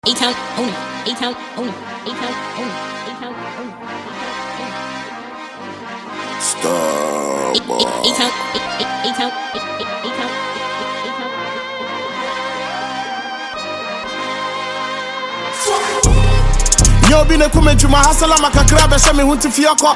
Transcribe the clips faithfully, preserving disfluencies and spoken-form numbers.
A-Town, own it. A-Town, own it. A-Town, own it. A-Town, own it. Starboy. A-Town, A-Town, A-Town, A-Town. Yo, been a comment to my hustle, I'm a crab, and show me who to fioko.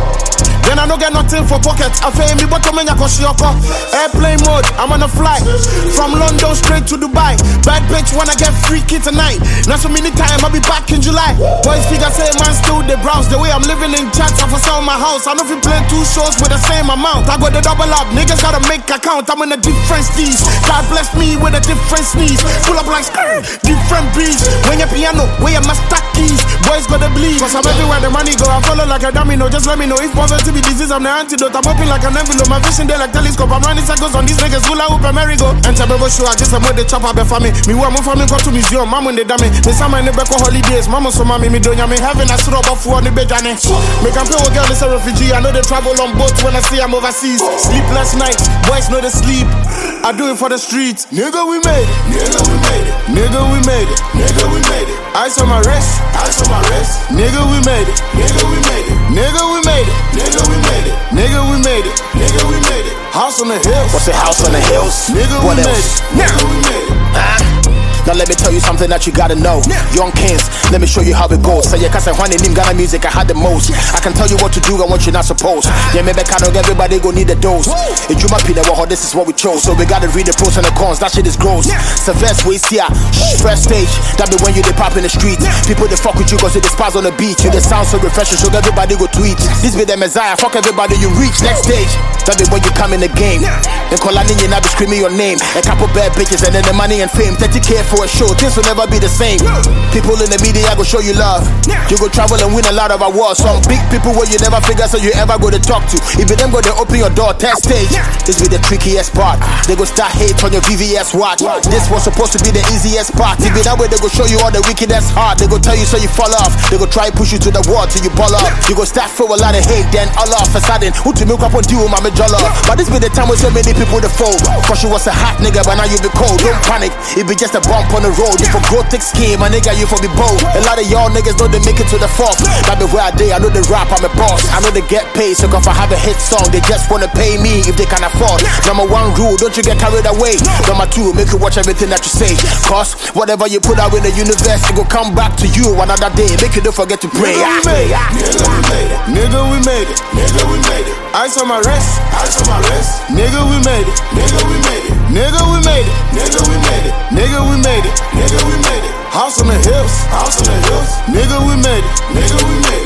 Then I don't get nothing for pocket. I feel me, but I'm in a koshioko. Airplane mode, I'm on a flight from London straight to Dubai. Bad bitch when I get freaky tonight. Not so many time, I'll be back in July. Boys figure say man still they browse. The way I'm living in chats, I for sell my house. I know if you play two shows with the same amount. I got the double up, niggas gotta make account. I'm in a different steez. God bless me with a different sneeze. Pull up like skirt, different beats. When your piano, where your master keys. Boys gotta bleed. Cause I'm everywhere the money go. I follow like a domino. Just let me know if poverty be disease, I'm the antidote. I'm open like an envelope. My vision there like telescope. I'm running circles on these niggas. Hula hoop Amerigo. Enter baby show. I just am with the chopper be for me. Me want move for me go to museum. Mama in the dummy. Me some in the back holidays. Mama so mommy me don't ya me having a srub of food on the bed and me can pay a girl is a refugee. I know they travel on boats when I see I'm overseas. Sleepless nights. Boys know they sleep. I do it for the streets. Nigga we made it. Nigga we made it. Nigga we made it. Nigga we made it. Ice on my wrist. Ice on my wrist. Nigga we made it. Nigga we made it. Nigga we made it. Nigga we made it. Nigga we made it. Nigga we made it. House on the hills. What's a house on the hills? Nigga what we else? made it. Nigga we made it. Huh? Now let me tell you something that you gotta know. Young Kings, let me show you how it goes. Say yeah, cause I want in Ghana music, I had the most. I can tell you what to do and what you're not supposed. Yeah, maybe kind of everybody go need a dose. In Juma Pina, well, this is what we chose. So we gotta read the pros and the cons, that shit is gross. So first we see ya, first stage. That be when you they pop in the street. People they fuck with you cause you they spaz on the beach. You they sound so refreshing, so everybody go tweet. This be the Messiah, fuck everybody you reach. Next stage, that be when you come in the game. Then call a ninja, now be screaming your name. A couple bad bitches and then the money and fame. thirty K for a show, things will never be the same. People in the media go show you love. You go travel and win a lot of awards. Some big people where you never figure so you ever go to talk to. If them go to open your door, test stage. This be the trickiest part. They go start hate on your V V S watch. This was supposed to be the easiest part. If it that way they go show you all the wickedest heart. They go tell you so you fall off. They go try push you to the wall till you ball off. You go start feel a lot of hate, then all off a sudden. Who to milk up on you, mama jollof. But this be the time when so many people the fold. Cause you was a hot nigga, but now you be cold. Don't panic, it be just a bump on the road. You for go thick skin, my nigga, you for be bold. A lot of y'all niggas know they make it to the fourth. That be where I day, I know they rap, I'm a boss. I know they get paid, so if I have a hit song, they just wanna pay me if they can afford. Number one rule, don't you get carried away. Number two, make you watch everything that you say. Cause whatever you put out in the universe, it go come back to you another day. Make you don't forget to pray. Nigga we made it. Nigga we made it. Nigga we made it. Nigga we made it. Ice on my wrist. Ice on my wrist. Nigga we made it. Nigga we made it. Nigga we made it. Nigga we made it. Nigga we made it. Nigga we made it. House on the hills. House on the hills. Nigga we made it. Nigga we made it.